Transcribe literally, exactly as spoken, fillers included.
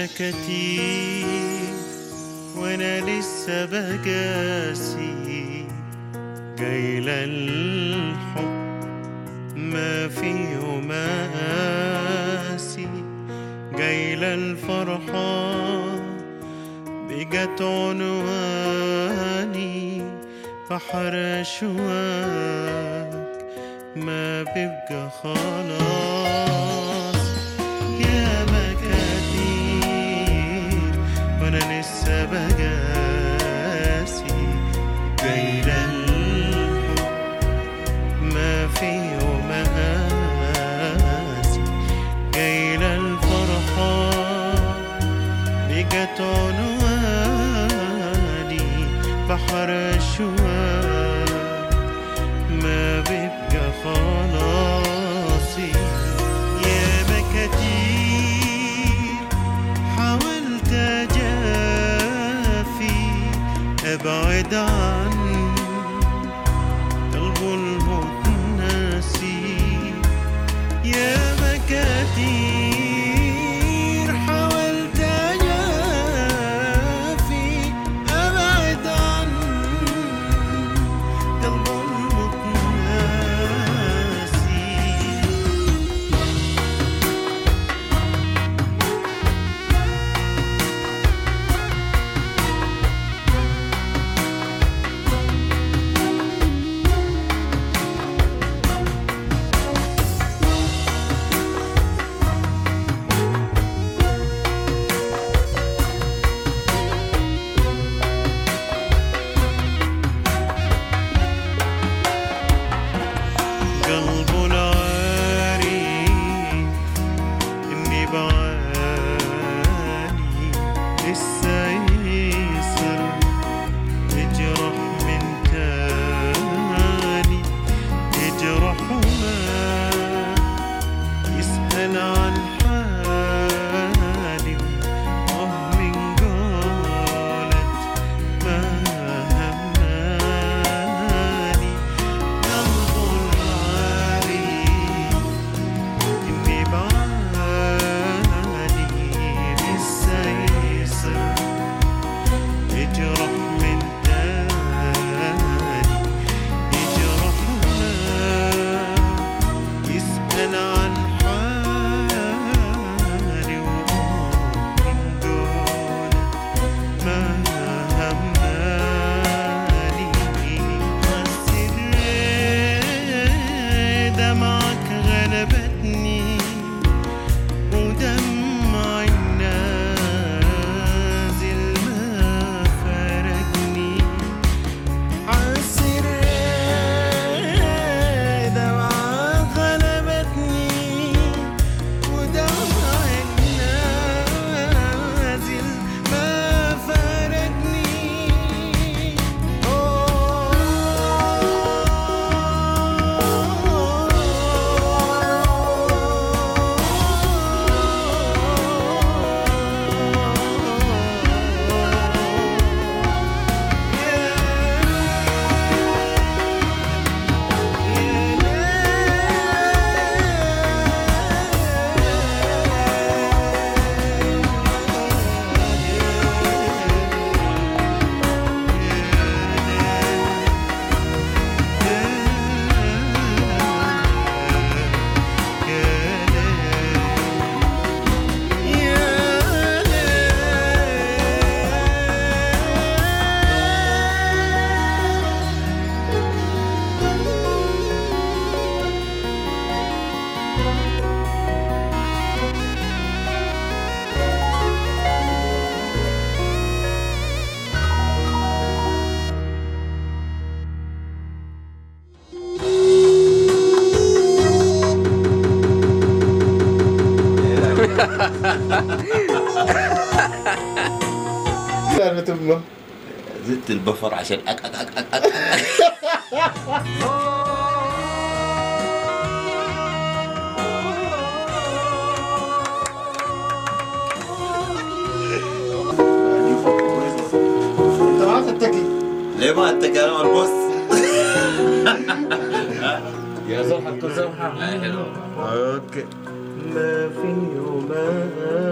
ياما كتير وانا لسه بقاسي، جاي للحب ما فيه مآسي، جاي للفرحة بقت عنواني، بحر أشواك ما بيبقى خلاص. يا مكاتير وانا لسه بقاسي، جاي للحب ما فيه مآسي، جاي للفرحة بقت عنواني، بحر أشواك ما بيبقى خلاصي. يا مكاتير حاولت أجافي، أبعد عن قلب الموت ناسي. يا مكاتير حاولت أجافي، أبعد عن قلب الموت ناسي. قلبه العاري إني بعاني، لسه يسر يجرح من تاني، يجرح وما يسأل عن حالي. آه من قالت ما هماني، قلبه العاري إني بعاني، لسه يسر يجرح من تاني، يجرح وما يسأل عن حالي. وآه من قالت ما هماني، حسيت دمعك غلبتني ودمع النازل ما فرقني. عالسر دمعك غلبتني ودمع النازل ما فرقني. لعنة امه. زدت البفر عشان أك أك أك أك أك. انت ما تتكي. ليه ما اتكي انا البوس؟ يا زلمه حتكون زلمه حلو. اوكي ما فيه مآسي.